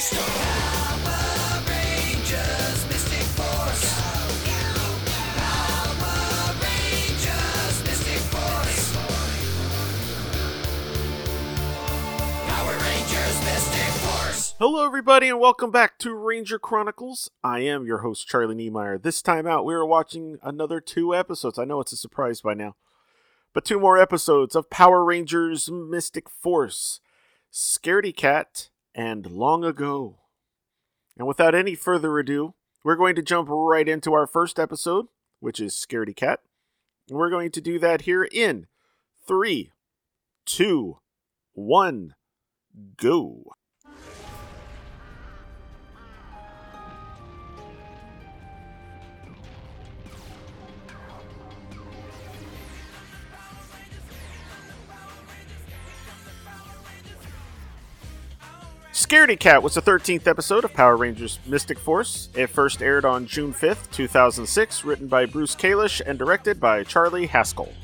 Power Rangers, Mystic Force. Power Rangers, Mystic Force. Power Rangers, Mystic Force. Hello, everybody, and welcome back to Ranger Chronicles. I am your host, Charlie Niemeyer. This time out, we are watching another 2 episodes. I know it's a surprise by now, but 2 more episodes of Power Rangers Mystic Force, Scaredy Cat, and Long Ago. And without any further ado, we're going to jump right into our first episode, which is Scaredy Cat. And we're going to do that here in 3, 2, 1, go. Scaredy Cat was the 13th episode of Power Rangers Mystic Force. It first aired on June 5th, 2006, written by Bruce Kalish and directed by Charlie Haskell.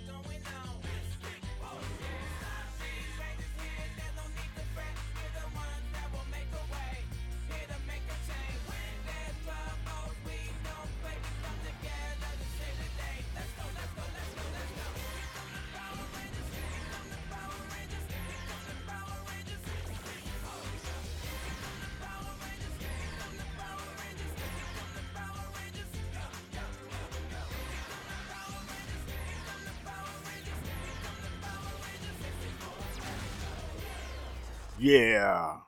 Yeah.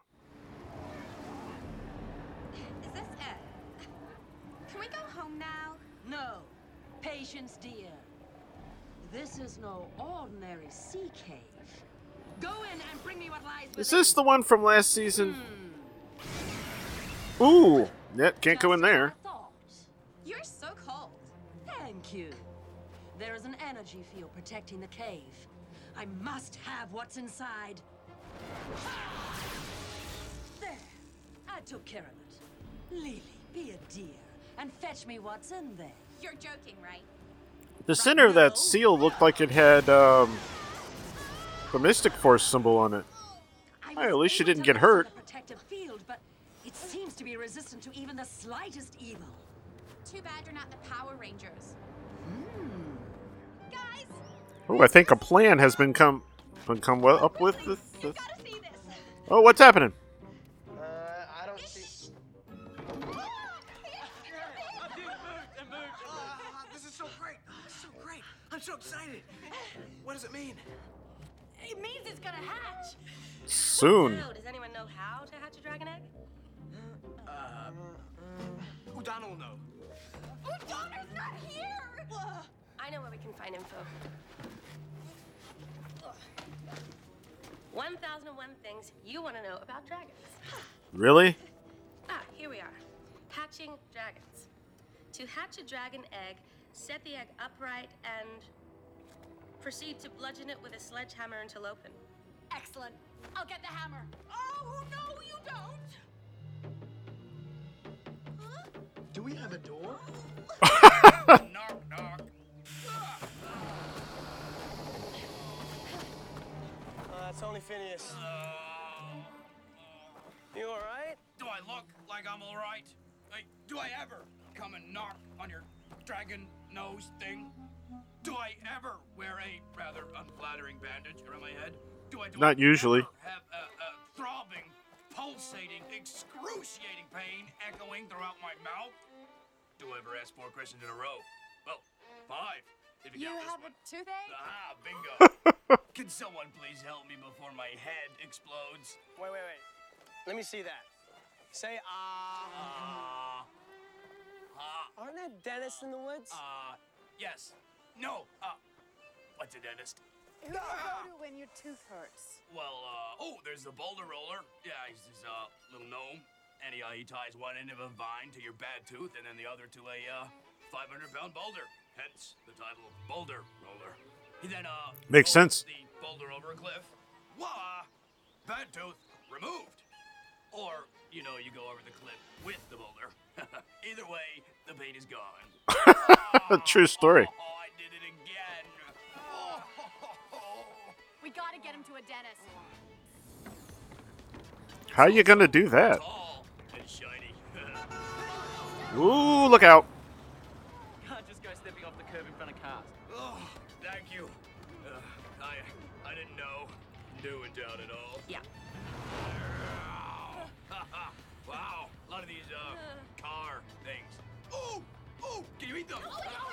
Is this it? Can we go home now? No. Patience, dear. This is no ordinary sea cave. Go in and bring me what lies within. Is this the one from last season? Ooh. Yep, can't go in Just as there. I thought. You're so cold. Thank you. There is an energy field protecting the cave. I must have what's inside. There. I took care of it. Lily, be a dear and fetch me what's in there. You're joking, right? The center of that seal looked like it had the Mystic Force symbol on it. I Hey, at was least she able didn't to get hurt. master the protective field, but it seems to be resistant to even the slightest evil. Too bad you're not the Power Rangers. Guys, Oh, I think a plan has been come up with this. you gotta see this. Oh, what's happening? I don't see. This is so great. This is so great. I'm so excited. What does it mean? It means it's gonna hatch. Soon. Now, does anyone know how to hatch a dragon egg? Udana will know. Donner's not here! I know where we can find info. 1001 things you want to know about dragons. Really? Here we are. Hatching dragons. To hatch a dragon egg, set the egg upright and proceed to bludgeon it with a sledgehammer until open. Excellent. I'll get the hammer. Oh, no, you don't! Do we have a door? Knock, knock. It's only Phineas. You all right? Do I look like I'm alright? Hey, do I ever come and knock on your dragon nose thing? Do I ever wear a rather unflattering bandage around my head? Do I Not usually. ever have a throbbing, pulsating, excruciating pain echoing throughout my mouth? Do I ever ask 4 questions in a row? Well, 5. If you You count this have one. a toothache? Ah, bingo. Can someone please help me before my head explodes? Wait. Let me see that. Say ah. Aren't there dentists in the woods? Yes. No. What's a dentist? Who do you go to when your tooth hurts? Well, there's the boulder roller. Yeah, he's this little gnome. And he ties one end of a vine to your bad tooth and then the other to a 500-pound boulder. Hence the title Boulder Roller. He then Makes rolls sense. the boulder over a cliff. Voila! Bad tooth removed. Or, you go over the cliff with the boulder. Either way, the pain is gone. True story. Oh, I did it again. We gotta get him to a dentist. How you gonna do that? Tall and shiny. Ooh, look out. Can't just go stepping off the curb in front of cars. Oh, thank you. I didn't know. Doing down at all. Yeah. Wow, a lot of these car things. Oh, can you eat them?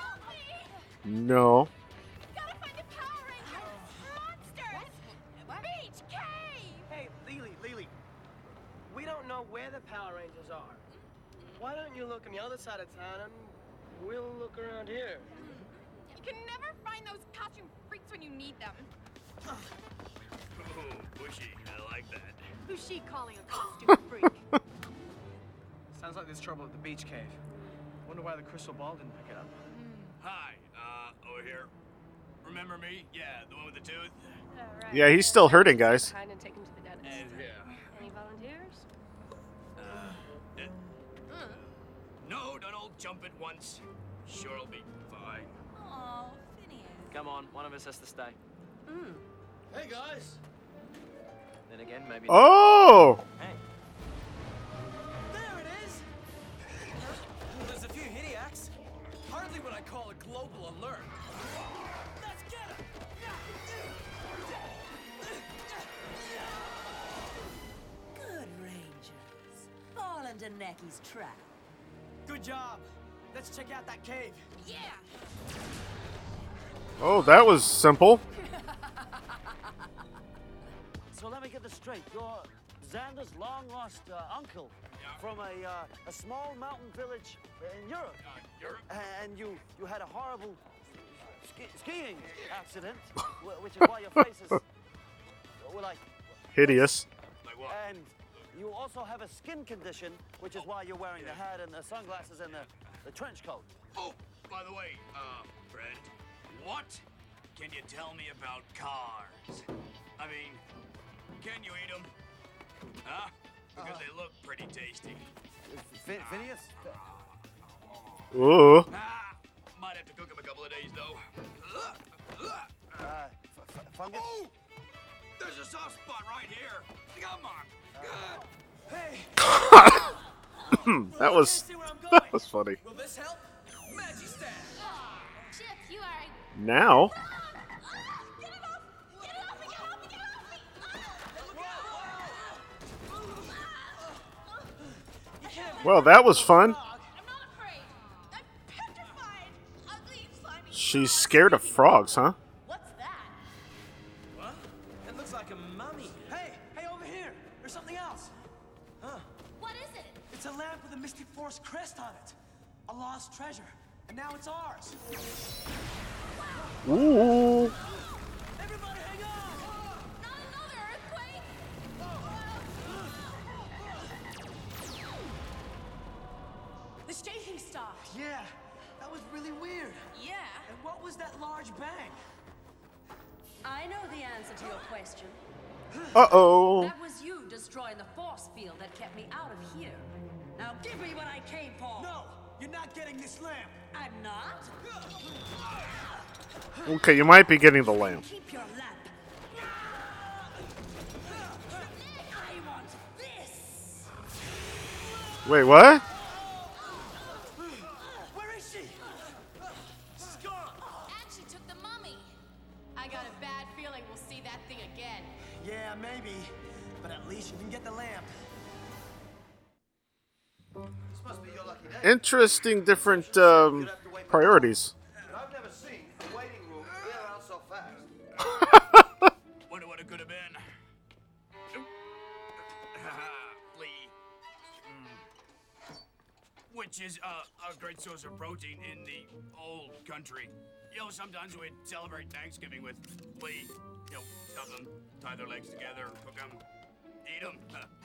No. Gotta find the Power Rangers! Monsters! Beach cave! Hey, Lily. We don't know where the Power Rangers are. Why don't you look on the other side of town and we'll look around here? You can never find those costume freaks when you need them. Oh, bushy. I like that. Who's she calling a costume freak? Sounds like there's trouble at the beach cave. Wonder why the crystal ball didn't pick it up. Hi, over here. Remember me? Yeah, the one with the tooth. Yeah, he's still hurting, guys. Behind and take him to the dentist. Any volunteers? No, don't all jump at once. Sure, I'll be fine. Oh, Phineas. Come on, one of us has to stay. Hey, guys. Then again, maybe. Oh! Hey. There it is! There's a few hideacs. Hardly what I call a global alert. Let's get him! Good Rangers. Fall into Necky's trap. Good job. Let's check out that cave. Yeah! Oh, that was simple. So let me get this straight. You're Xander's long-lost uncle from a small mountain village in Europe. Europe? And you had a horrible skiing accident, which is why your face is like Hideous. Like what? And you also have a skin condition, which is why you're wearing the hat and the sunglasses and the trench coat. Oh, by the way, friend, what can you tell me about cars? I mean, can you eat them? Huh? Because they look pretty tasty. Phineas? Ooh. Might have to cook them a couple of days, though. Fungus? Oh! There's a soft spot right here. Come on. Hey! That was See where I'm going? that was funny. Will this help? Magistad! Chip, you are... Now, Get it off! Get it off me! Get it off me! Get it off me! well, that was fun. I'm not afraid. I'm petrified. Ugly, slimy... She's scared of frogs, huh? What's that? What? It looks like a mummy. Hey, over here. There's something else. Huh? What is it? It's a lamp with a Mystic Force crest on it. A lost treasure. And now it's ours. Ooh. Everybody hang on! Not another earthquake! The shaking star. Yeah, that was really weird. Yeah. And what was that large bang? I know the answer to your question. Uh-oh. That was you destroying the force field that kept me out of here. Now give me what I came for. No, you're not getting this lamp. I'm not. Okay, you might be getting the lamp. Keep your lamp. I want this. Wait, what? Where is she? She's gone. And she took the mummy. I got a bad feeling we'll see that thing again. Yeah, maybe. But at least you can get the lamp. Interesting different priorities. I've never seen a waiting room clear out so fast. Wonder what it could have been. Lee. Which is a great source of protein in the old country. You know, sometimes we'd celebrate Thanksgiving with Lee. You know, stuff them, tie their legs together, cook them, eat them.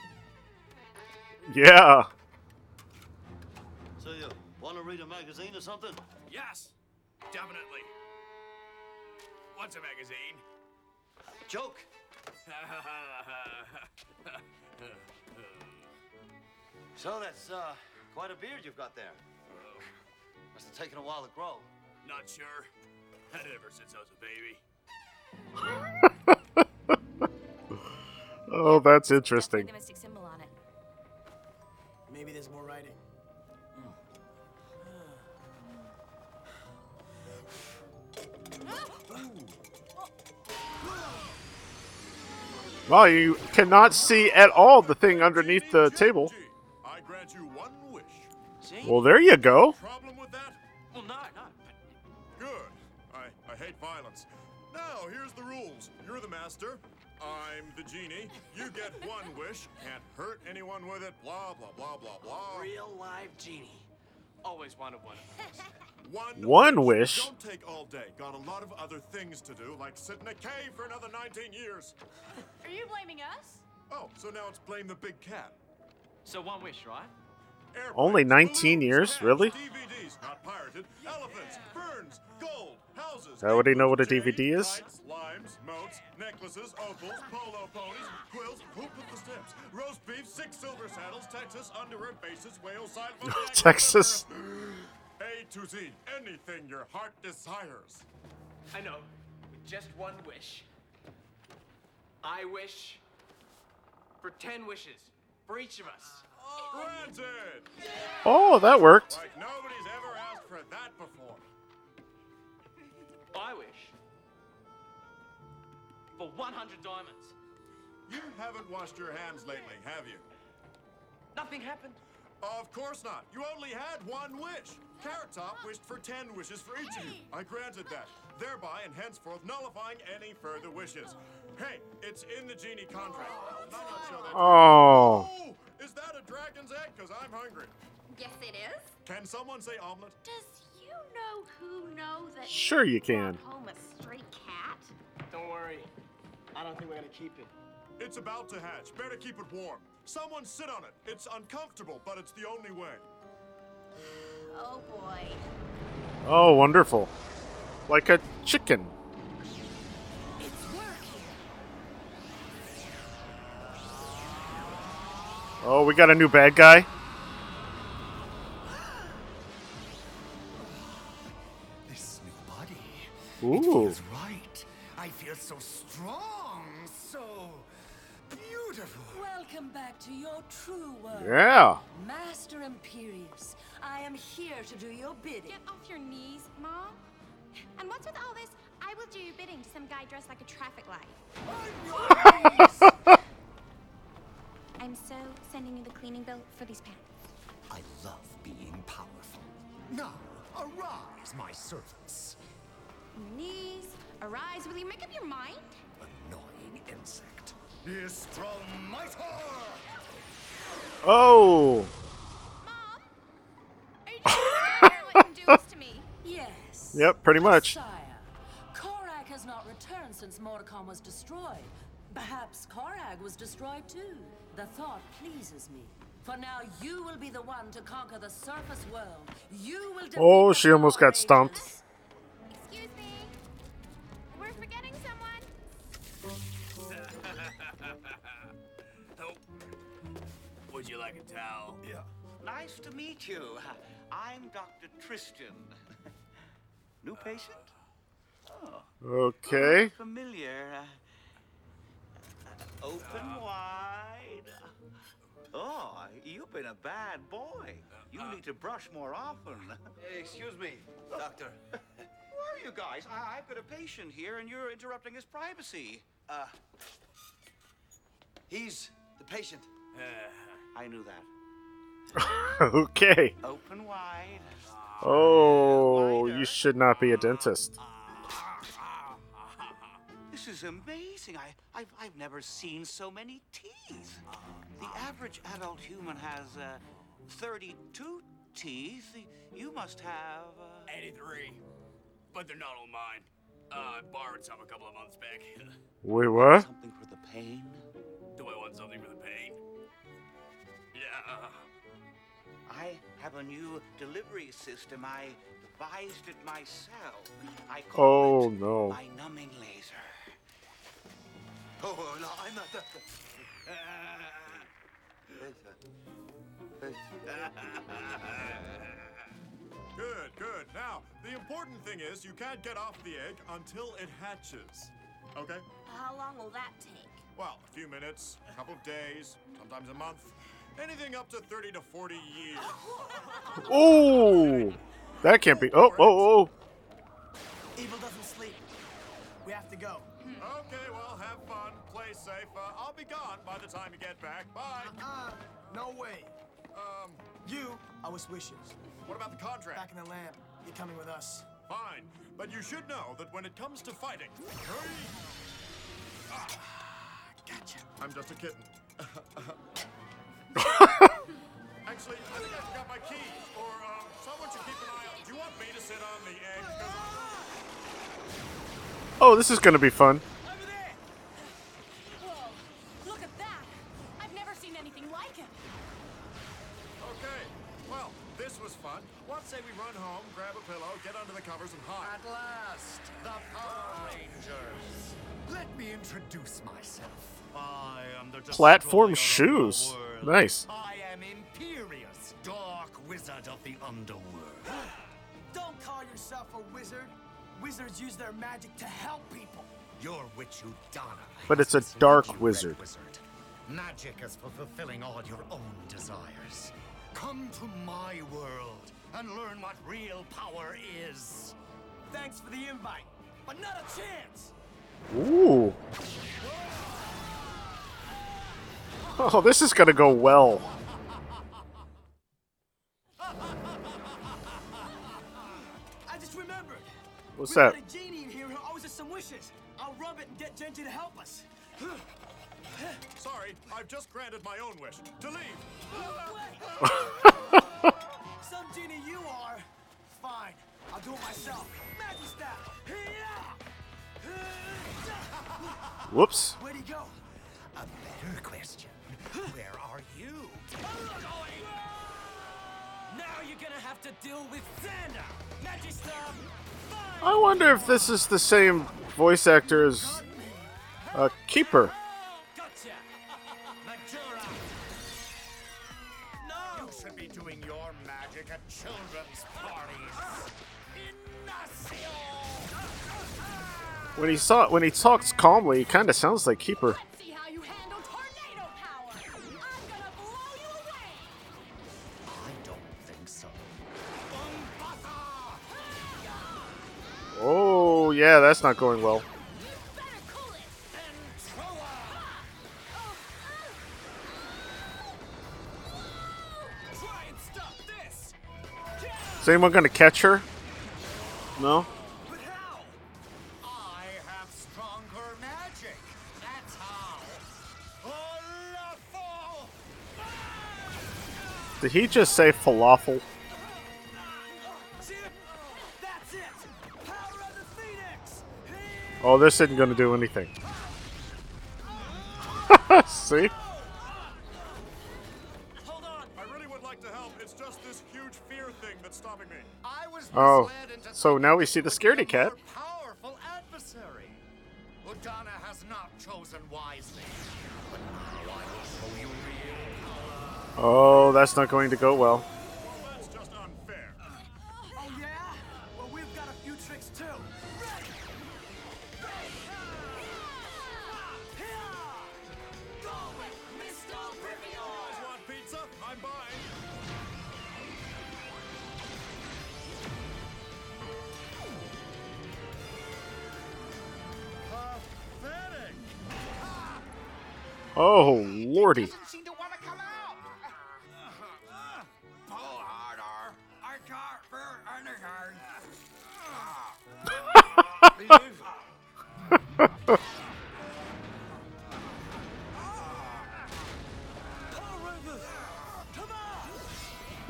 Yeah. So you want to read a magazine or something? Yes, definitely. What's a magazine? Joke. So that's quite a beard you've got there. Must have taken a while to grow. Not sure. Had it ever since I was a baby. Oh, that's Definitely interesting. the mystic symbol Maybe there's more writing. Well, you cannot see at all the thing underneath the table. I grant you one wish. See? Well, there you go. Problem with that? Well, no. Good. I hate violence. Now, here's the rules. You're the master. I'm the genie. You get one wish. Can't hurt anyone with it. Blah, blah, blah, blah, blah. Real live genie. Always wanted one of those. One wish? Don't take all day. Got a lot of other things to do, like sit in a cave for another 19 years. Are you blaming us? Oh, so now it's blame the big cat. So one wish, right? Airplanes, Only 19 balloons, years? cats, Really? DVDs, not pirated. Elephants, ferns, gold, houses. How would he know what a jade, DVD is? kites, limes, moats, necklaces, opals, polo ponies, quills, hoop with the steps, roast beef, 6 silver saddles, Texas, underwear, bases, whales, silent Texas. A to Z, anything your heart desires. I know. With just one wish. I wish for 10 wishes for each of us. Granted! Oh, that worked. Like nobody's ever asked for that before. I wish for 100 diamonds. You haven't washed your hands lately, have you? Nothing happened. Of course not. You only had one wish. Carrot Top wished for 10 wishes for each of you. I granted that, thereby and henceforth nullifying any further wishes. Hey, it's in the genie contract. Did I not show that? Oh. Oh, is that a dragon's egg? Because I'm hungry. Yes, it is. Can someone say omelet? Does you know who knows that Sure you can. brought home a stray cat? Don't worry. I don't think we're gonna keep it. It's about to hatch. Better keep it warm. Someone sit on it. It's uncomfortable, but it's the only way. Oh boy. Oh, wonderful. Like a chicken. It's working. Oh, we got a new bad guy. This new body. It Ooh. feels right. I feel so strong, so beautiful. Welcome back to your true world. Yeah. Master Imperius, I am here to do your bidding. Get off your knees, Mom. And what's with all this? I will do your bidding to some guy dressed like a traffic light. I'm so sending you the cleaning bill for these pants. I love being powerful. Now, arise, my servants. Knees, arise. Will you make up your mind? Annoying insect. Istromiter! Oh. Mom? Are you trying to let him do this to me? Yes. Yep, pretty much. Sire, Korak has not returned since Mordecom was destroyed. Perhaps Korag was destroyed too. The thought pleases me. For now, you will be the one to conquer the surface world. You will defeat Oh, the she almost Power got stomped. Rangers. Excuse me. We're forgetting someone. Oh. Would you like a towel? Yeah. Nice to meet you. I'm Dr. Tristan. New patient? Okay. Familiar. Open wide. Oh, you've been a bad boy. You need to brush more often. Excuse me, doctor. Where are you guys? I've got a patient here and you're interrupting his privacy. He's the patient. I knew that. Okay. Open wide. Oh, you should not be a dentist. This is amazing. I've never seen so many teeth. The average adult human has 32 teeth. You must have 83. But they're not all mine. I borrowed some a couple of months back. Wait, what? something for the pain. Do I want something for the pain? Yeah. I have a new delivery system. I devised it myself. I call it no. my numbing laser. Oh, no, I'm not the... Good, good. Now, the important thing is you can't get off the egg until it hatches. Okay? How long will that take? Well, a few minutes, a couple of days, sometimes a month. Anything up to 30 to 40 years. Oh, that can't be. Oh. Evil doesn't sleep. We have to go. Okay, well, have fun. Play safe. I'll be gone by the time you get back. Bye. No way. You are with Wishes. What about the contract? Back in the lab. You're coming with us. Fine, but you should know that when it comes to fighting... Gotcha. I'm just a kitten. Actually, I think I forgot my keys. Or, someone should keep an eye out. Do you want me to sit on the egg? Oh, this is gonna be fun. Over there! Whoa, look at that! I've never seen anything like it. Okay, well, this was fun. What say we run home, grab a pillow, get under the covers, and hide? At last, the Power Rangers. Let me introduce myself. I am the Platform destroyer of shoes. the world. Nice. I am Imperius, Dark Wizard of the Underworld. Don't call yourself a wizard. Wizards use their magic to help people. Your witch Udana. But it's a has dark misled you, wizard. Red Wizard. Magic is for fulfilling all your own desires. Come to my world and learn what real power is. Thanks for the invite, but not a chance. Ooh. Oh, this is gonna go well. I just remembered. What's We've that? got a genie in here who owes us some wishes. I'll rub it and get Genji to help us. Sorry, I've just granted my own wish. To leave. Some genie you are. Fine, I'll do it myself. Magic style. Whoops. Where'd he go? A better question. Where are you? Now you're gonna have to deal with Xander. Magic style. I wonder if this is the same voice actor as Keeper. Gotcha. Majora! No. You should be doing your magic at children's parties. When he talks calmly, he kind of sounds like Keeper. Let's see how you handle tornado power. I'm gonna blow you away. I don't think so. Oh, yeah, that's not going well. Better cool it. Try and stop this. Is anyone gonna catch her? No? But how? I have stronger magic. That's how. Olafo! Did he just say falafel? See it? That's it. Power of the Phoenix. Oh, this isn't gonna do anything. See? Hold on. I really would like to help. It's just this huge fear thing that's stopping me. I was Oh, misled into so now we see the thinking scaredy it would be a cat. more powerful adversary. Udana has not chosen wisely. But now I will show you real power. Oh, that's not going to go well. Well, that's just unfair. Oh yeah? Well, we've got a few tricks too. Ready? Go with Mr. Guys want pizza? I'm buying. Pathetic. Oh, lordy. Seem to want to come out. Pull harder. I can't feel anything. Power Rangers! Come on!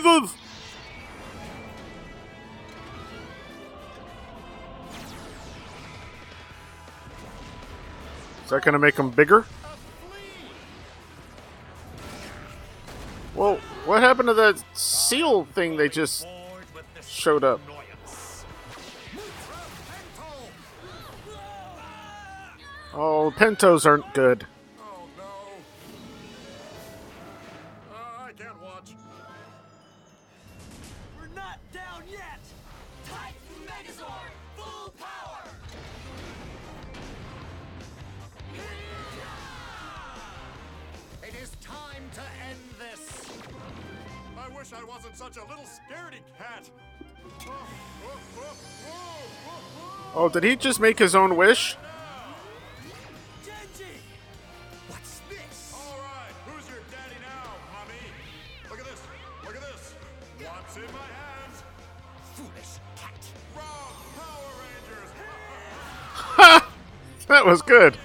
Is that gonna make him bigger? Well, what happened to that seal thing they just showed up? Oh, Pentos aren't good. Oh no. I can't watch. We're not down yet! Titan Megazord! Full power! It is time to end this. I wish I wasn't such a little scaredy cat. Oh, did he just make his own wish? Genji! What's this? All right, who's your daddy now, mommy? Look at this. Look at this. What's in my hands? Foolish cat. Wrong. Power Rangers. Ha! That was good.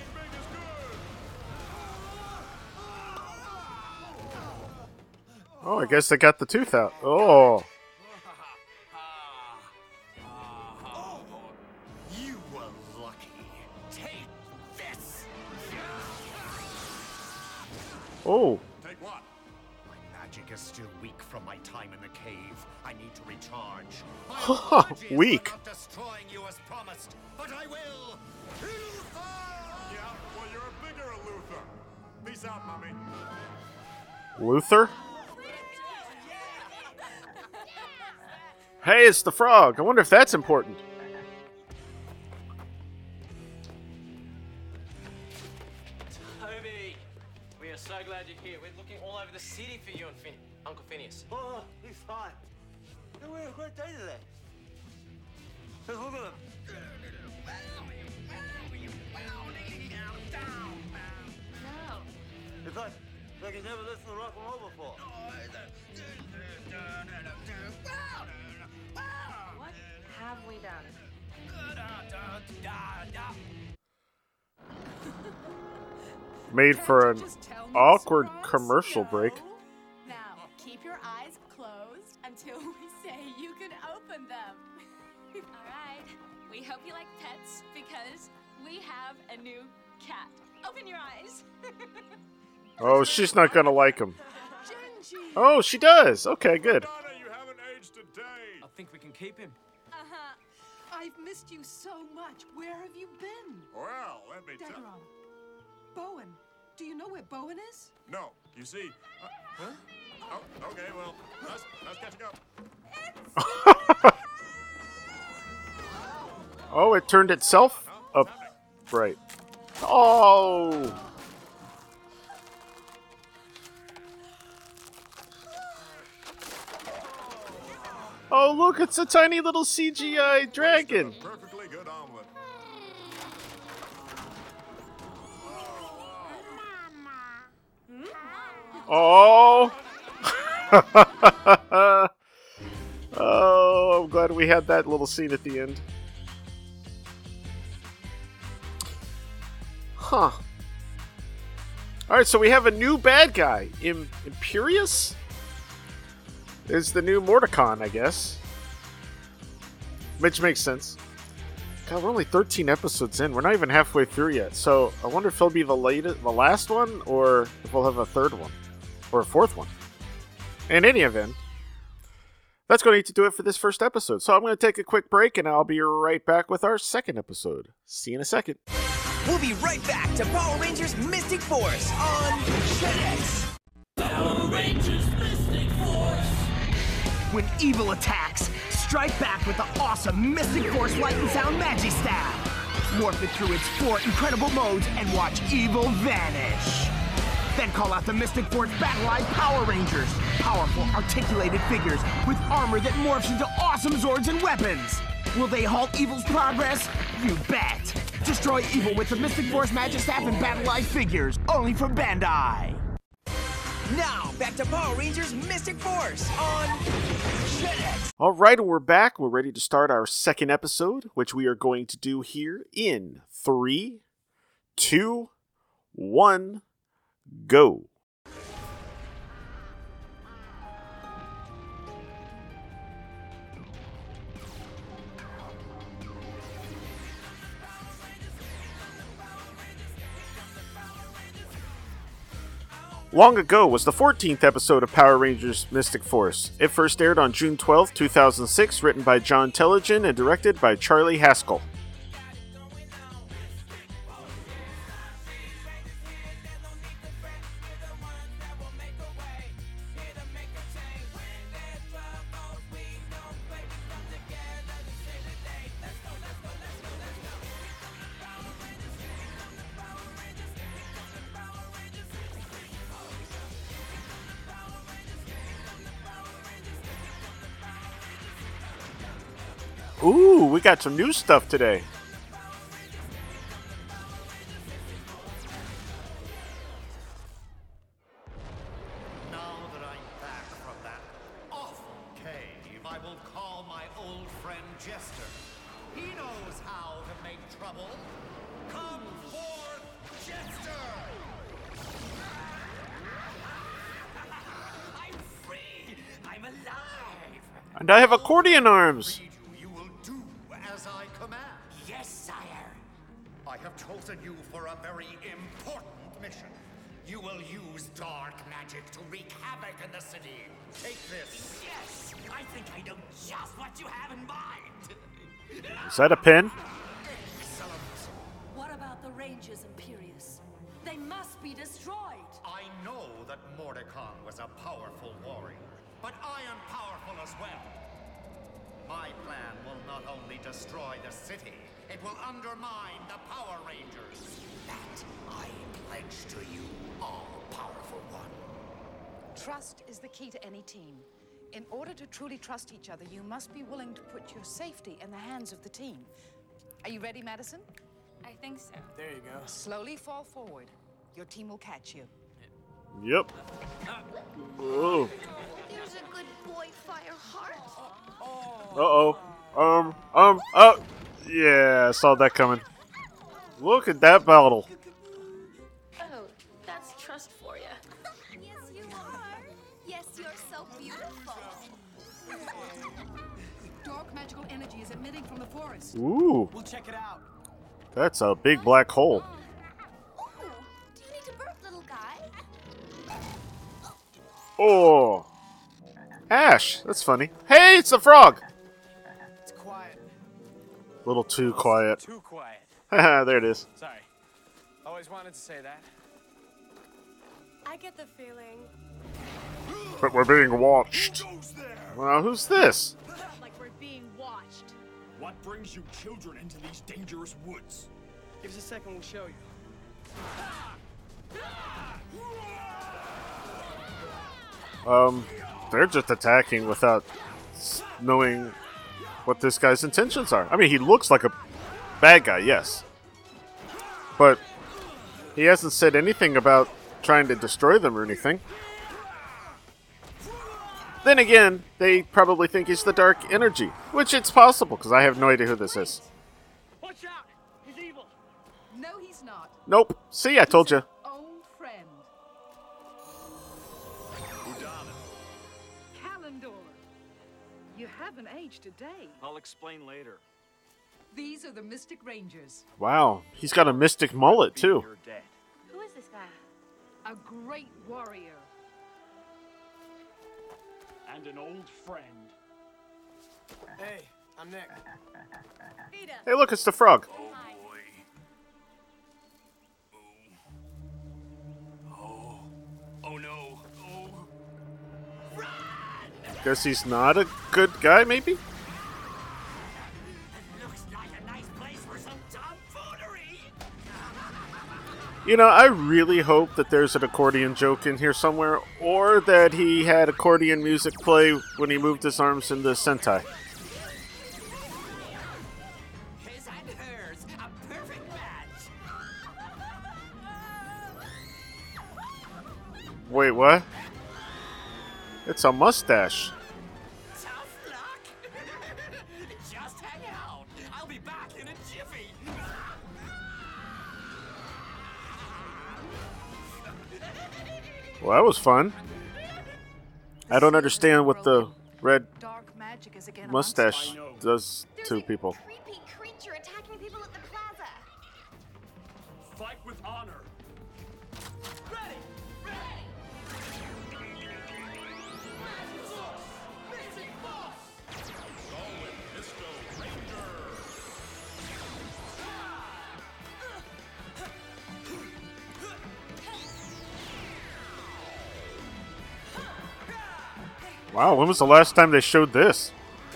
Oh, I guess they got the tooth out. Oh. You were lucky. Take this. Oh. Take what? My magic is still weak from my time in the cave. I need to recharge. Weak. I'm not destroying you as promised, but I will. Yeah, well, you're a bigger Luther. Peace out, mommy. Luther? Hey, it's the frog. I wonder if that's important. Toby, we are so glad you're here. We're looking all over the city for you and Uncle Phineas. Oh, he's fine. We had a great day today. Hey, look at him. It's like he's never listened to rock and roll before. What have we done? Made for an awkward commercial break. Now, keep your eyes closed until we say you can open them. All right. We hope you like pets because we have a new cat. Open your eyes. Oh, she's not gonna like him. Oh, she does. Okay, good. Donna, you haven't aged a day. I think we can keep him. Uh-huh. I've missed you so much. Where have you been? Well, let me tell. Daggeron. Bowen. Do you know where Bowen is? No, you see. Huh? Oh, okay. Well, that's catching up. Oh, it turned itself up. Right. Oh. Oh, look, it's a tiny little CGI dragon. Perfectly good omelet. Oh. Oh, I'm glad we had that little scene at the end. Huh. Alright, so we have a new bad guy. Imperius? Is the new Mordecon, I guess. Which makes sense. God, we're only 13 episodes in. We're not even halfway through yet. So I wonder if it'll be the last one, or if we'll have a third one. Or a fourth one. In any event, that's going to do it for this first episode. So I'm going to take a quick break, and I'll be right back with our second episode. See you in a second. We'll be right back to Power Rangers Mystic Force on Jetix. Power Rangers Mystic Force. When evil attacks, strike back with the awesome Mystic Force Light and Sound Magi-Staff. Morph it through its 4 incredible modes and watch evil vanish. Then call out the Mystic Force Battle Line Power Rangers. Powerful, articulated figures with armor that morphs into awesome Zords and weapons. Will they halt evil's progress? You bet. Destroy evil with the Mystic Force Magi-Staff and Battle Line figures, only from Bandai. Now, back to Power Rangers Mystic Force on Jetix. All right, and we're back. We're ready to start our second episode, which we are going to do here in 3, 2, 1, go. Long Ago was the 14th episode of Power Rangers Mystic Force. It first aired on June 12, 2006, written by John Telligin and directed by Charlie Haskell. Ooh, we got some new stuff today. Now that I'm back from that awful cave, I will call my old friend Jester. He knows how to make trouble. Come forth, Jester! I'm free! I'm alive! And I have accordion arms. You will do as I command. Yes, sire. I have chosen you for a very important mission. You will use dark magic to wreak havoc in the city. Take this. Yes! I think I know just what you have in mind! Is that a pen? What about the Rangers, Imperius? They must be destroyed. I know that Mordecon was a powerful warrior, but I am powerful as well. My plan will not only destroy the city, it will undermine the Power Rangers. That I pledge to you, all-powerful one. Trust is the key to any team. In order to truly trust each other, you must be willing to put your safety in the hands of the team. Are you ready, Madison? I think so. There you go. Slowly fall forward. Your team will catch you. Yep. Whoa. There's a good boy, Fireheart. Oh. Yeah, I saw that coming. Look at that battle. Oh, that's trust for you. Yes, you are. Yes, you're so beautiful. Dark magical energy is emitting from the forest. Ooh, We'll check it out. that's a big black hole. Ooh, do you need to burp, little guy? Oh. Ash, that's funny. Hey, it's a frog. It's quiet. A little too quiet. Too quiet. Haha, there it is. Sorry. Always wanted to say that. I get the feeling. But we're being watched. Well, who's this? Like we're being watched. What brings you children into these dangerous woods? Give us a second, we'll show you. They're just attacking without knowing what this guy's intentions are. I mean, he looks like a bad guy, yes. But he hasn't said anything about trying to destroy them or anything. Then again, they probably think he's the Dark Energy, which it's possible, because I have no idea who this is. Watch out! He's evil! No, he's not. Nope. See, I told you. Old friend. Kalendor. You haven't aged a day. I'll explain later. These are the Mystic Rangers. Wow, he's got a mystic mullet, too. You're dead. Who is this guy? A great warrior. And an old friend. Hey, I'm Nick. Vita. Hey, look, it's the frog. Oh boy. Oh no. Oh. Guess he's not a good guy, maybe? Looks like a nice place for some tomfoolery! You know, I really hope that there's an accordion joke in here somewhere, or that he had accordion music play when he moved his arms in the Sentai. His and hers, a perfect match! Wait, what? It's a mustache. Tough luck! Just hang out! I'll be back in a jiffy! Well, that was fun. I don't understand what the red Dark magic is again mustache does to people. Creepy creature attacking people at the plaza. Fight with honor. Ready! Ready! Missing boss! Go with Mr. Ranger! Wow, when was the last time they showed this?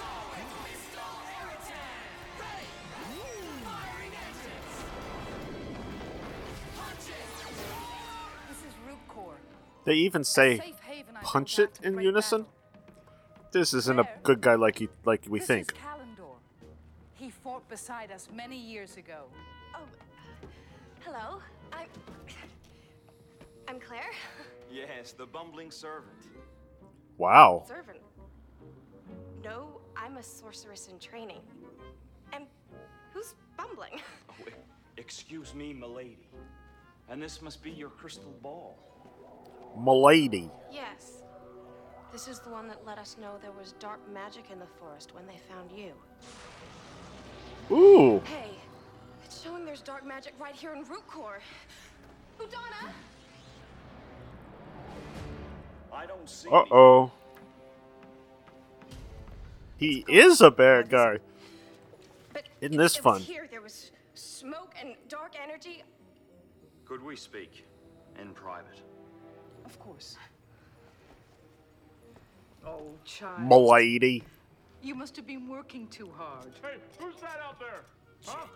This is Root Core. They even say Safe haven I punch built it after in great unison? battle. This isn't a good guy like we This think. is Kalendor. fought beside us many years ago. Oh, hello. I'm Claire. Yes, the bumbling servant. Wow. Servant. No, I'm a sorceress in training. And who's bumbling? Oh, excuse me, milady. And this must be your crystal ball. Milady. Yes. This is the one that let us know there was dark magic in the forest when they found you. Ooh. Hey, it's showing there's dark magic right here in Root Core. Udana! I don't see. Uh-oh. He is a bad guy. But Isn't this it fun? was here. There was smoke and dark energy. Could we speak in private? Of course. Oh, child. Milady. You must have been working too hard. Hey, who's that out there? Huh?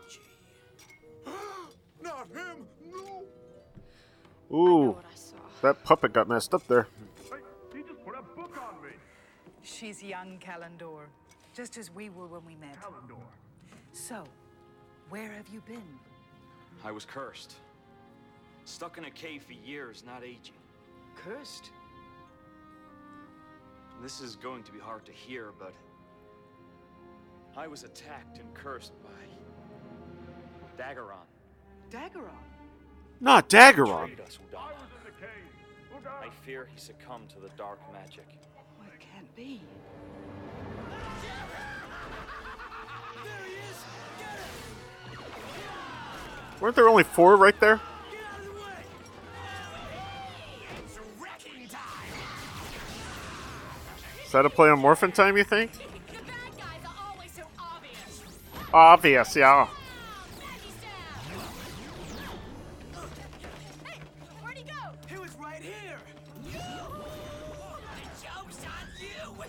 Not him! No! Ooh. That puppet got messed up there. Hey, he just put a book on me. She's young Kalendor, just as we were when we met. Kalendor. So, where have you been? I was cursed. Stuck in a cave for years, not aging. Cursed? This is going to be hard to hear, but I was attacked and cursed by Daggeron. Daggeron? Not Daggeron. Betrayed us, Udana. I fear he succumbed to the dark magic. Oh, it can't be. Weren't there only 4 right there? Is that a play on Morphin Time, you think? Obvious, yeah. Where'd he go? He was right here. The joke's on you.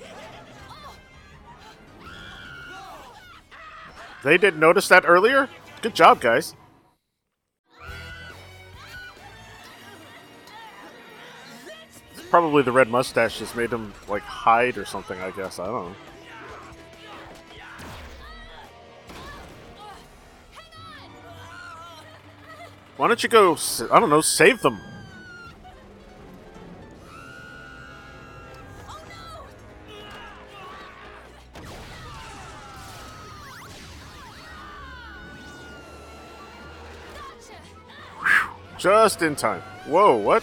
They didn't notice that earlier? Good job, guys. Probably the red mustache just made him, like, hide or something, I guess. I don't know. Why don't you go, I don't know, save them? Whew, just in time. Whoa, what?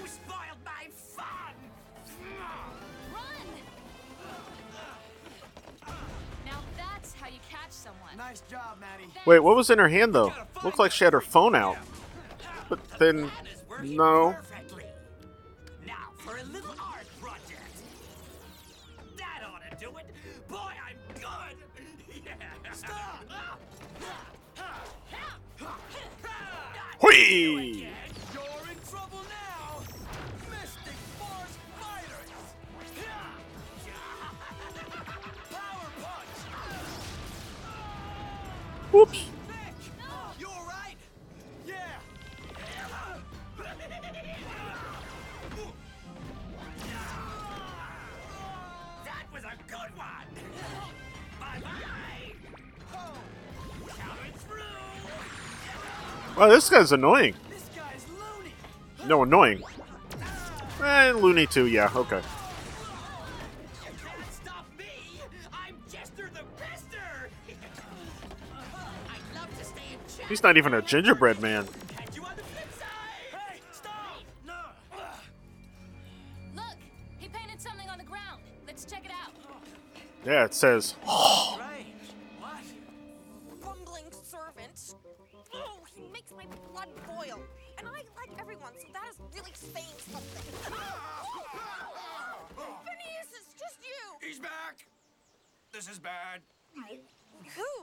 Now that's how you catch someone. Nice job, Maddie. Wait, what was in her hand, though? Looked like she had her phone out. But then, no. Now for a little art project. That ought to do it. Boy, I'm good. Yeah. Stop. Whee! You're in trouble now. Mystic Force Fighters. Power punch. Whoops. You all right? Yeah. That was a good one. Bye-bye. Coming through. Wow, this guy's annoying. This guy's loony. No, annoying. And Looney too, yeah, okay. You can't stop me. I'm Jester the Pester. I'd love to stay in check. He's not even a gingerbread man. Catch you on the flip side. Hey, stop. No. Look, he painted something on the ground. Let's check it out. Yeah, it says. Right. What? Bumbling servant. Oh, he makes my blood boil. And I like everyone, so that is really saying something. Phineas, it's just you. He's back. This is bad. Who?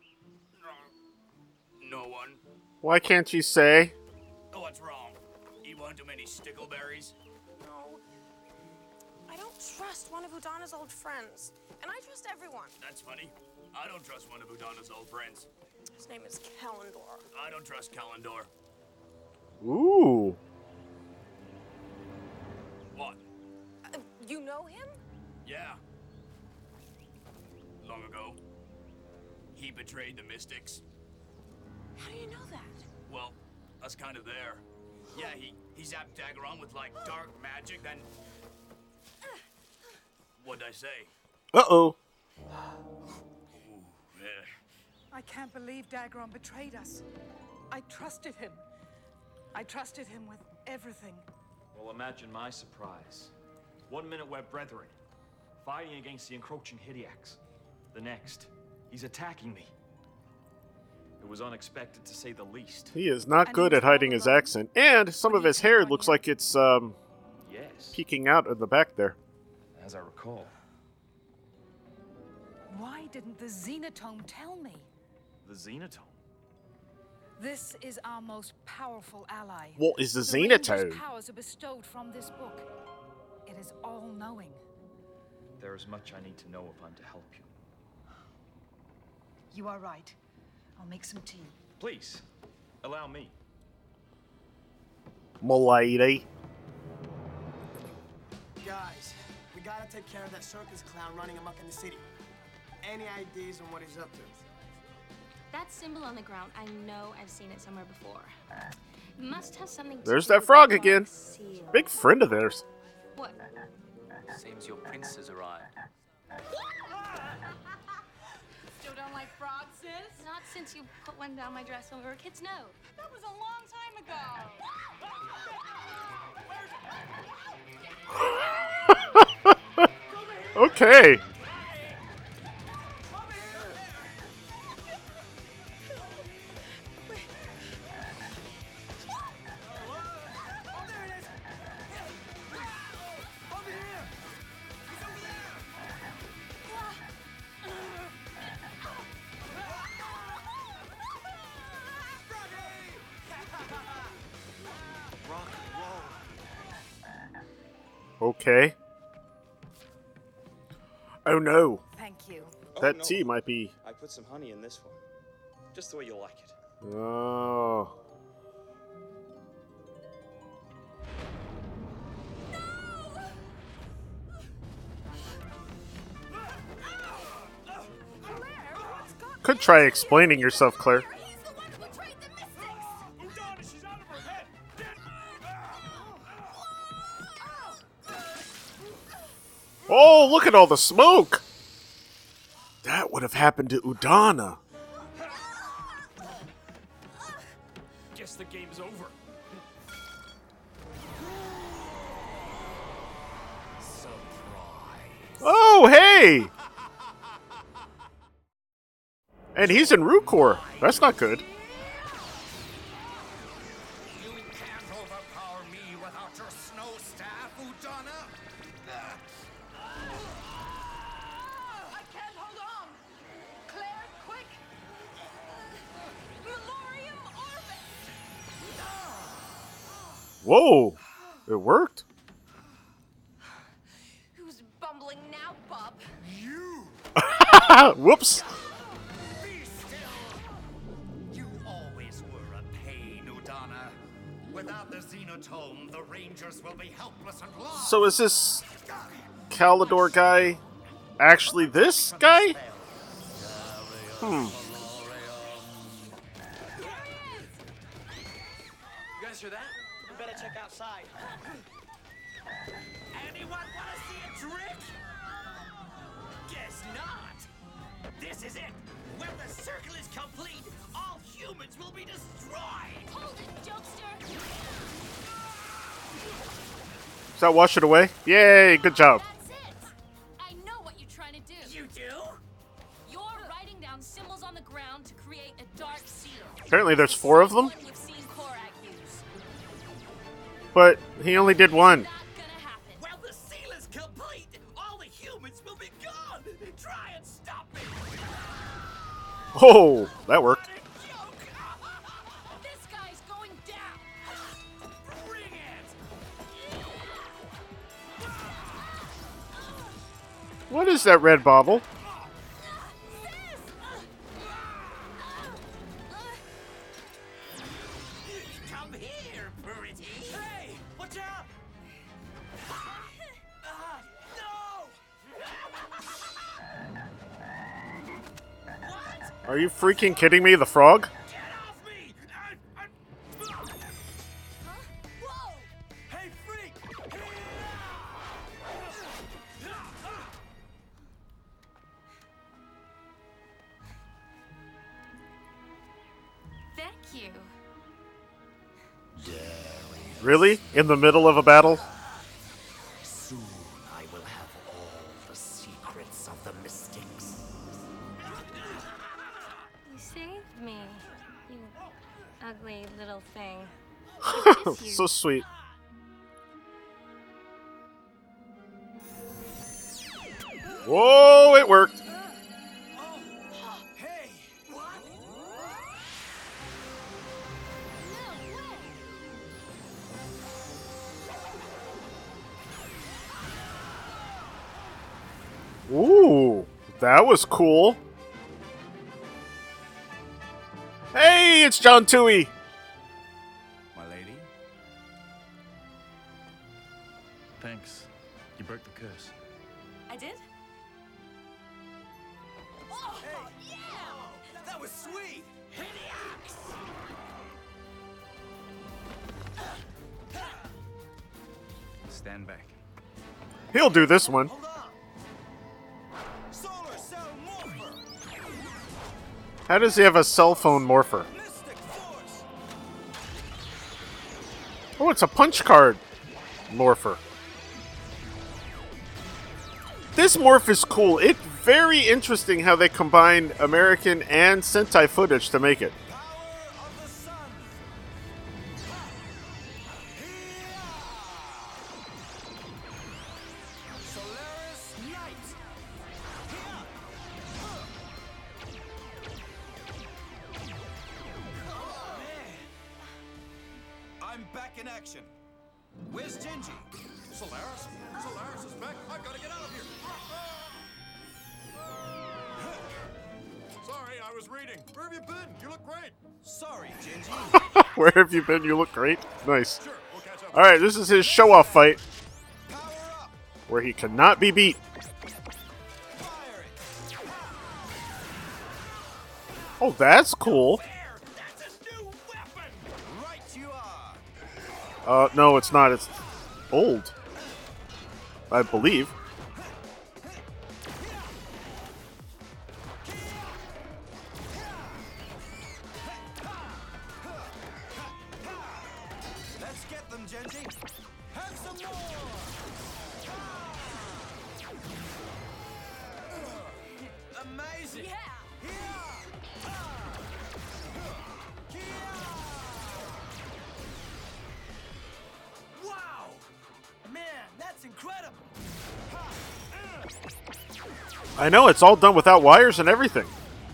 No one. Why can't you say? Oh, what's wrong? Eat one too many stickleberries? No. I don't trust one of Udana's old friends. And I trust everyone. That's funny. I don't trust one of Udana's old friends. His name is Kalendor. I don't trust Kalendor. Ooh. What? You know him? Yeah. Long ago. he betrayed the Mystics. How do you know that? Well, I was kind of there. Yeah, he zapped Daggeron with, like, dark magic, then... What'd I say? Uh-oh. Yeah. I can't believe Daggeron betrayed us. I trusted him. I trusted him with everything. Well, imagine my surprise. 1 minute we're brethren, fighting against the encroaching Hidiacs. The next, he's attacking me. It was unexpected, to say the least. He is not good at hiding his accent. And some of his hair looks like it's, Yes, peeking out in the back there. as I recall. Why didn't the Xenotome tell me? The Xenotome? This is our most powerful ally. What is the Ranger's Xenotome? powers are bestowed from this book. It is all-knowing. There is much I need to know if I'm to help you. You are right. I'll make some tea. Please, allow me. M'lady. Guys, we gotta take care of that circus clown running amok in the city. Any ideas on what he's up to? That symbol on the ground, I know I've seen it somewhere before. It must have something to There's do that with frog the again. seal. Big friend of theirs. What? Seems your prince has arrived. Still don't like frogs, sis? Not since you put one down my dress when we were kids, no. That was a long time ago. Okay. Okay. Oh no. Thank you. That no. tea might be... I put some honey in this one. Just the way you like it. Oh. Could try explaining yourself, Claire. Oh, look at all the smoke! That would have happened to Udana. Guess the game's over. Oh, hey! And he's in Rukor. That's not good. You can't overpower me without your snow staff, Udana. I can't hold on! Claire, quick! Malorium Orbit! Whoa! It worked? Who's bumbling now, Bob? Whoops! You always were a pain, Udana. Without the Xenotome, the Rangers will be helpless and lost. So is this Calidor guy actually this guy? Hmm. You guys hear that? We better check outside. Anyone want to see a trick? Guess not. This is it. When the circle is complete, all humans will be destroyed. Hold it, jokester! Does that wash it away? Yay, good job. That's it! I know what you're trying to do. You do? You're writing down symbols on the ground to create a dark seal. Apparently there's 4 of them, One we've seen Korak use. but he only did one. Not gonna happen. Well, the seal is complete. All the humans will be gone. Try and stop me. Oh, that worked. This guy's going down. Bring it. What is that red bauble? Come here, pretty. Hey, watch out. No. Are you freaking kidding me, the frog? Hey, freak! Thank you. Really? In the middle of a battle? Soon I will have all the secrets of the mystics. You saved me, you ugly little thing. So sweet. Whoa, it worked. Ooh, that was cool. Hey, it's John Toohey. My lady? Thanks. You broke the curse. I did? Oh, yeah! That was sweet! Stand back. He'll do this one. Solar cell morpher! How does he have a cell phone morpher? Oh, it's a punch card morpher. This morph is cool. It's very interesting how they combine American and Sentai footage to make it. Solaris Knight! I'm back in action. Where's Genji? Solaris? Solaris is back. I've got to get out of here. Sorry, I was reading. Where have you been? You look great. Sorry, Genji. Where have you been? You look great. Nice. Alright, this is his show-off fight. Where he cannot be beat. Oh, that's cool. Right you are. No, it's not. It's old. I believe. Let's get them, Genji. Have some more. Amazing. Wow! Man, that's incredible. I know, it's all done without wires and everything.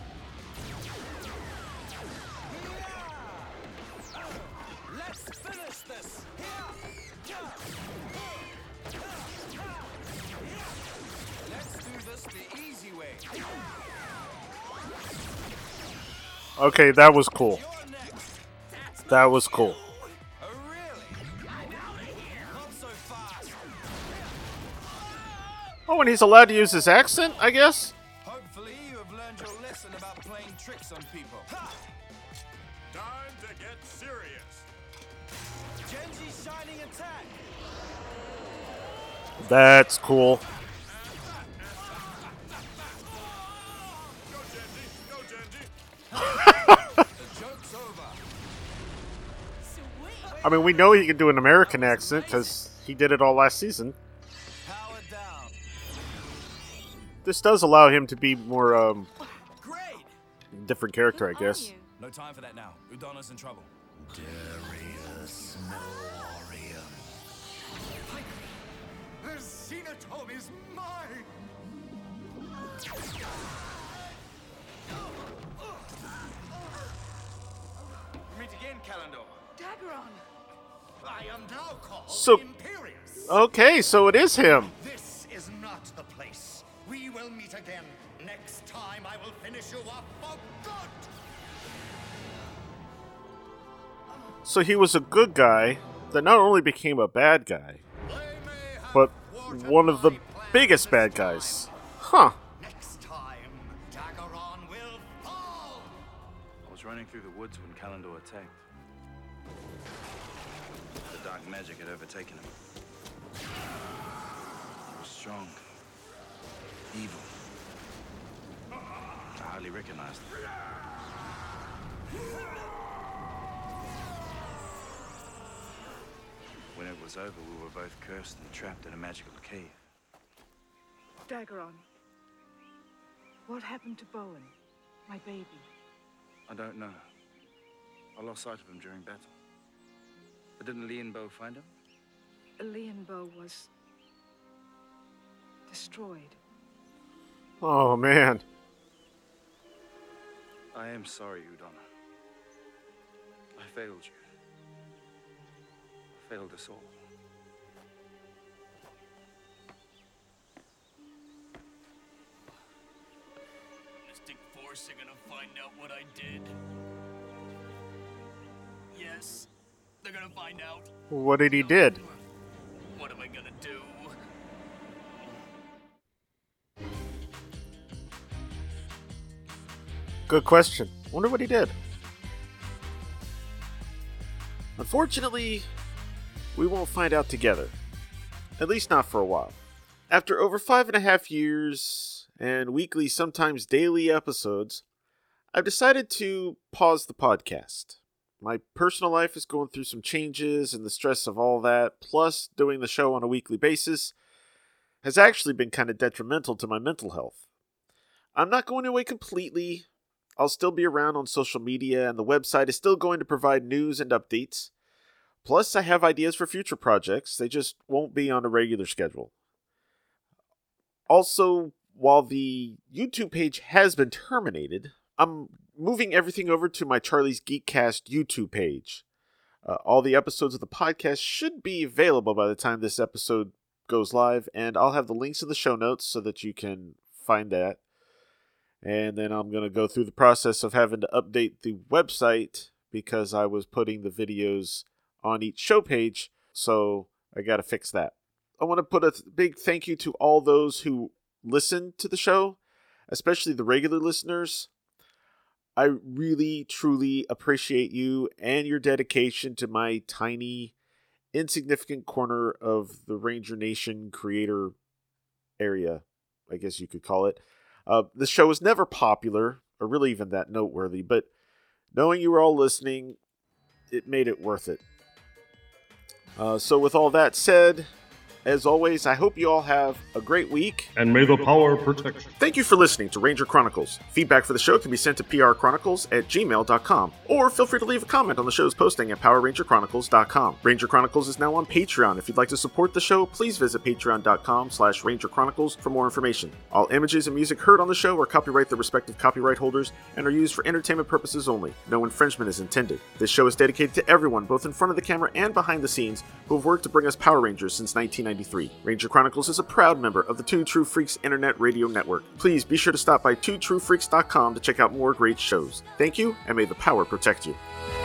Let's finish this. Let's do this the easy way. Okay, that was cool. That was cool. Not so fast. Oh, and he's allowed to use his accent, I guess? Hopefully you have learned your lesson about playing tricks on people. Time to get serious. Genji's shining attack. That's cool. The joke's over. I mean, we know he can do an American accent because he did it all last season. Power down. This does allow him to be more, different character, I guess. No time for that now. Udonna's in trouble. Darius Milorium. The Xenotome is mine! Meet again, Calendar. Daggeron! I am now called So, Imperius. okay, so it is him. This is not the place. We will meet again. Next time I will finish you off for good. So he was a good guy that not only became a bad guy, but one of the biggest bad guys. Huh. Next time, Daggeron will fall. through the woods when Kalendor attacked. The dark magic had overtaken him. He was strong, evil. I hardly recognized him. When it was over, we were both cursed and trapped in a magical cave. Daggeron, what happened to Bowen, my baby? I don't know. I lost sight of him during battle. But didn't Lian Bo find him? Lian Bo was destroyed. Oh, man. I am sorry, Udonna. I failed you. I failed us all. Mystic Force are gonna find out what I did. Yes, they're gonna find out. What did he did? What am I gonna do? Good question. Wonder what he did. Unfortunately, we won't find out together. At least not for a while. After over 5.5 years and weekly, sometimes daily episodes, I've decided to pause the podcast. My personal life is going through some changes, and the stress of all that, plus doing the show on a weekly basis, has actually been kind of detrimental to my mental health. I'm not going away completely. I'll still be around on social media, and the website is still going to provide news and updates. Plus, I have ideas for future projects. They just won't be on a regular schedule. Also, while the YouTube page has been terminated, I'm moving everything over to my Charlie's Geekcast YouTube page. All the episodes of the podcast should be available by the time this episode goes live, and I'll have the links in the show notes so that you can find that. And then I'm going to go through the process of having to update the website because I was putting the videos on each show page, so I got to fix that. I want to put a big thank you to all those who listen to the show, especially the regular listeners. I really, truly appreciate you and your dedication to my tiny, insignificant corner of the Ranger Nation creator area, I guess you could call it. The show was never popular, or really even that noteworthy, but knowing you were all listening, it made it worth it. So with all that said, as always, I hope you all have a great week. And may the power protect you. Thank you for listening to Ranger Chronicles. Feedback for the show can be sent to prchronicles@gmail.com, or feel free to leave a comment on the show's posting at powerrangerchronicles.com. Ranger Chronicles is now on Patreon. If you'd like to support the show, please visit patreon.com/rangerchronicles for more information. All images and music heard on the show are copyright the respective copyright holders and are used for entertainment purposes only. No infringement is intended. This show is dedicated to everyone, both in front of the camera and behind the scenes, who have worked to bring us Power Rangers since 1993. Ranger Chronicles is a proud member of the Two True Freaks Internet Radio Network. Please be sure to stop by twotruefreaks.com to check out more great shows. Thank you, and may the power protect you.